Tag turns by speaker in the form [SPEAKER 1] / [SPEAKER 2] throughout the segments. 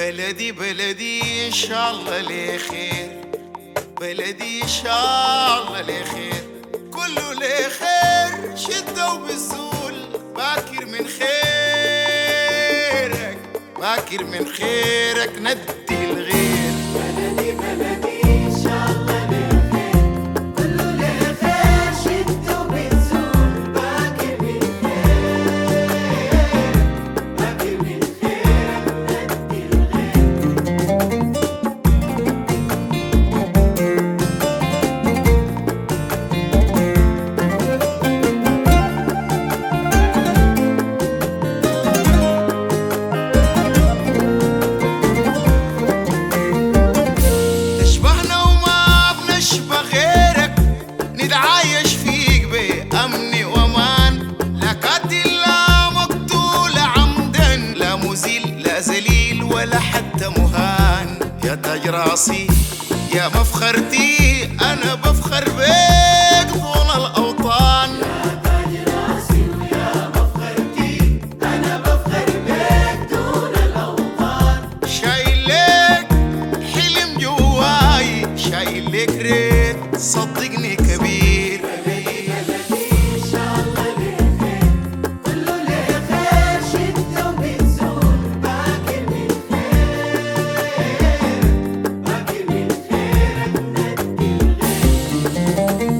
[SPEAKER 1] بلدي بلدي إن شاء الله ليه خير، بلدي إن شاء الله ليه خير، كله ليه خير، شدة وبالزول باكر من خيرك، باكر من خيرك ندي الغير.
[SPEAKER 2] بلدي بلدي إن شاء الله ليه خير، كله ليه خير، شدة وبالزول باكر من خير، باكر من خيرك ندي الغير.
[SPEAKER 1] تشبهنا وما بنشبه غيرك، نتعايش فيك بأمن وأمان، لا قاتل لا مقتول عمدا، لا مزيل لا ذليل ولا حتى مهان. يا تاج راسي يا مفخرتي، أنا بفخر بيك طول الأوطان.
[SPEAKER 2] يا تاج راسي ويا مفخرتي، أنا بفخر بيك دون الأوطان.
[SPEAKER 1] شايل لك حلم جواي، شايل لك ريت صدقني كبير.
[SPEAKER 2] بلدي بلدي إن شاء الله ليه خير، كله ليه خير، شدة وبالزول باكر من خير، باكر من خيرك ندي الغير.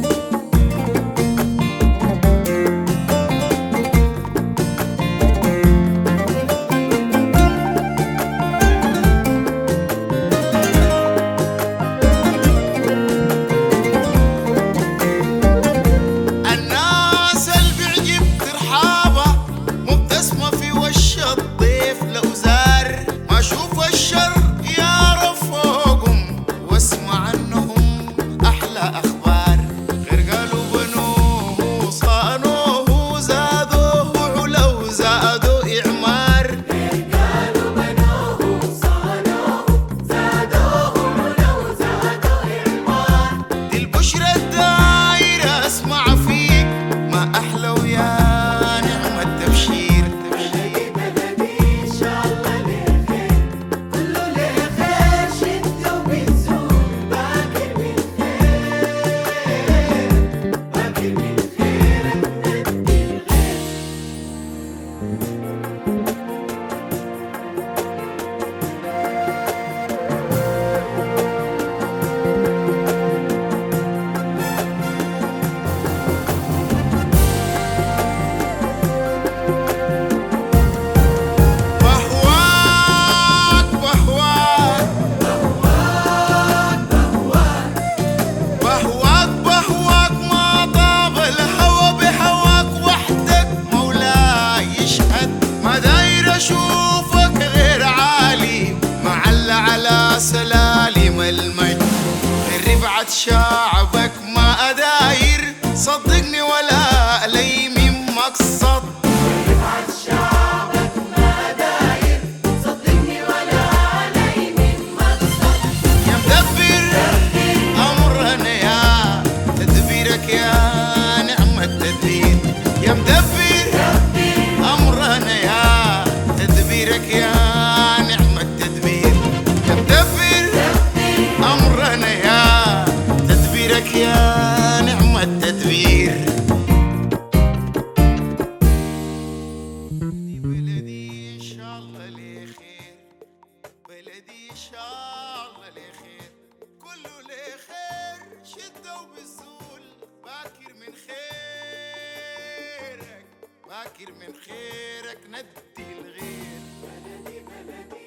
[SPEAKER 1] الناس اللي بيعجب ترحابها مبتسمة في وش الضيف لو زار، ما اشوف الشر يعرف فوقهم واسمع عنهم احلى اخبار. غير قالوا بنوه صانوه زادوه علو زادوا اعمار.
[SPEAKER 2] قالوا بنوه صانوه زادوه ولو زادوا إعمار.
[SPEAKER 1] دي البشرى الدايرة اسمع فيك، ما احلى ويا نعم التبشير.
[SPEAKER 2] بلدي بلدي إن شاء الله ليه خير، كله ليه خير، شدة وبالزول باكر من خير، باكر من خيرك ندي الغير.
[SPEAKER 1] بهواك بهواك بهواك بهواك، ما طاب الهوى بهواك وحدك، مولاي يشهد ما داير اشوفك غير عالي، معلى على سلالم المجد، غير ربعة شعبك ما اداير، صدقني ولا لي من مقصد.
[SPEAKER 2] رفعت شعبك ما داير، صدقني ولا علي من مقصد.
[SPEAKER 1] يا مدبر أمرنا يا تدبيرك يا نعم التدبير، يا مدبر أمرنا يا تدبيرك يا نعم التدبير، يا مدبر أمرنا يا تدبيرك يا نعم التدبير. بلدي إن شاء الله ليه خير، بلدي إن شاء الله ليه خير، كله ليه خير، شدة وبالزول باكر من خيرك، باكر من خيرك ندي الغير.
[SPEAKER 2] بلدي بلدي